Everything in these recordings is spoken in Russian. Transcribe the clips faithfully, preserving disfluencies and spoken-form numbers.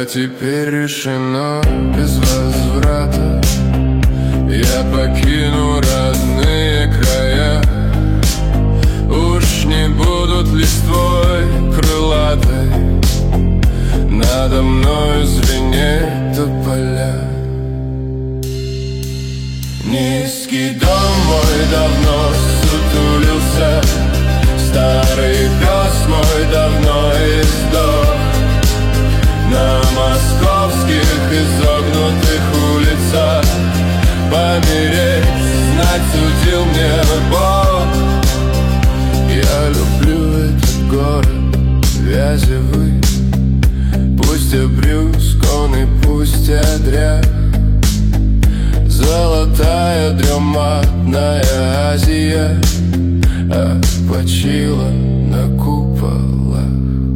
А теперь решено без возврата. Я покину родные края. Уж не будут листвой крылатой надо мною звенеть тополя. Низкий дом мой давно сутулился, старый пес мой давно издох. На московских изогнутых улицах помереть, знать судил мне Бог. Я люблю этот город вязевый, пусть обрюзган и пусть одряд. Золотая дрематная Азия отпочила на куполах.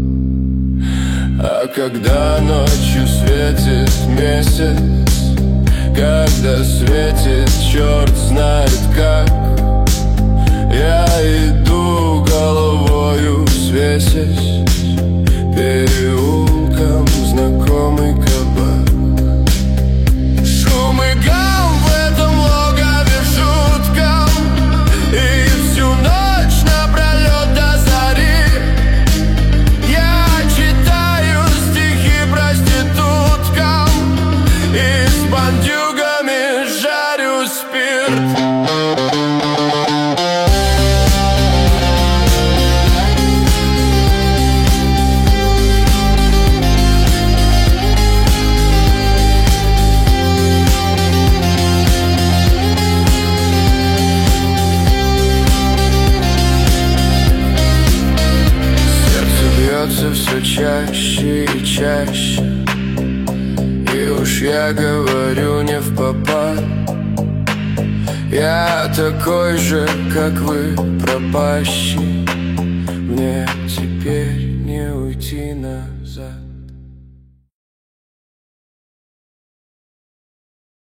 А когда ночью светит месяц, когда светит черт знает как, я иду головою свесясь переулком знакомый кабак. Шум и гам в этом логове жутком, и всю ночь напролет до зари я читаю стихи проституткам и с бандюгами жарю спирт. Все чаще и чаще, и уж я говорю не впопад. Я такой же, как вы, пропащий. Мне теперь не уйти на